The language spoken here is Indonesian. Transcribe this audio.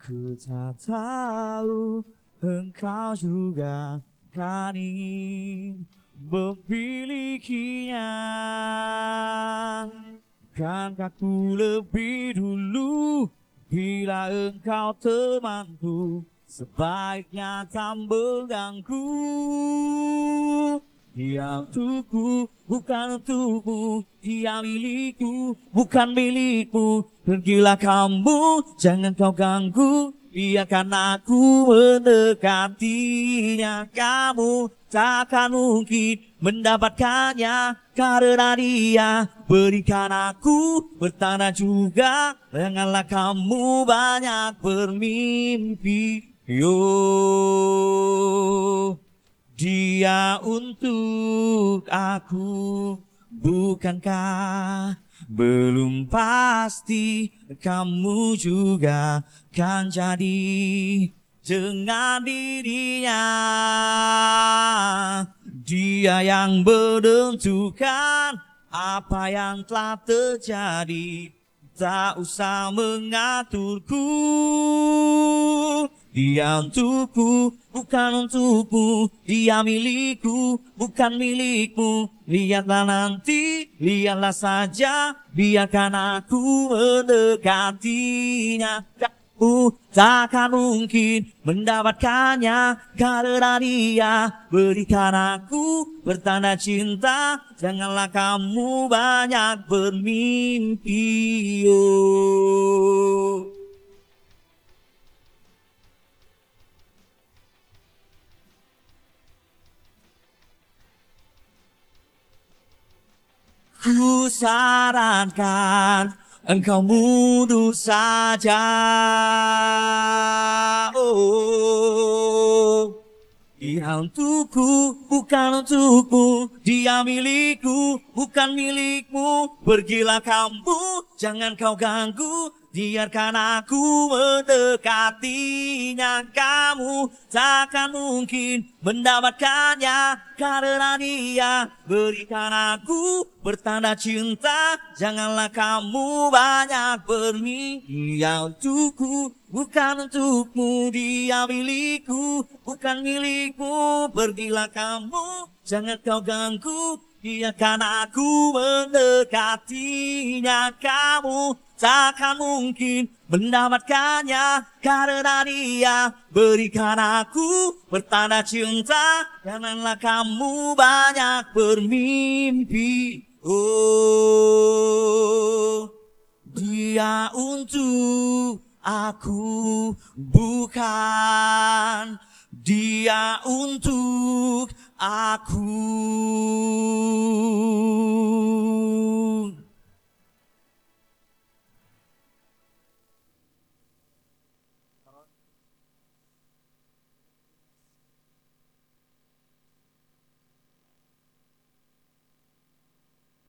Ku tak tahu engkau juga kan ingin memilikinya. Kankah ku lebih dulu bila engkau temanku, sebaiknya tak mengganggu. Dia untukku, bukan untukmu. Dia milikku, bukan milikmu. Pergilah kamu, jangan kau ganggu. Biarkan aku mendekatinya. Kamu takkan mungkin mendapatkannya, karena dia berikan aku bertanda juga. Janganlah kamu banyak bermimpi. Yo, dia untuk aku, bukankah belum pasti kamu juga kan jadi dengan dirinya. Dia yang menentukan apa yang telah terjadi, tak usah mengaturku. Dia untukku, bukan untukmu. Dia milikku, bukan milikmu. Lihatlah nanti, lihatlah saja. Biarkan aku mendekatinya. Kamu takkan mungkin mendapatkannya, karena dia berikan aku bertanda cinta. Janganlah kamu banyak bermimpi. Oh. Ku sarankan engkau mundur saja. Oh, dia untukku, bukan untukmu. Dia milikku, bukan milikmu. Pergilah kamu, jangan kau ganggu. Biarkan aku mendekatinya. Kamu takkan mungkin mendapatkannya, karena dia berikan aku bertanda cinta. Janganlah kamu banyak bermimpi. Dia untukku, bukan untukmu. Dia milikku, bukan milikmu. Pergilah kamu, jangan kau ganggu. Biarkan aku mendekatinya. Kamu takkan mungkin mendapatkannya, karena dia berikan aku bertanda cinta. Janganlah kamu banyak bermimpi. Oh, dia untuk aku, bukan dia untuk aku.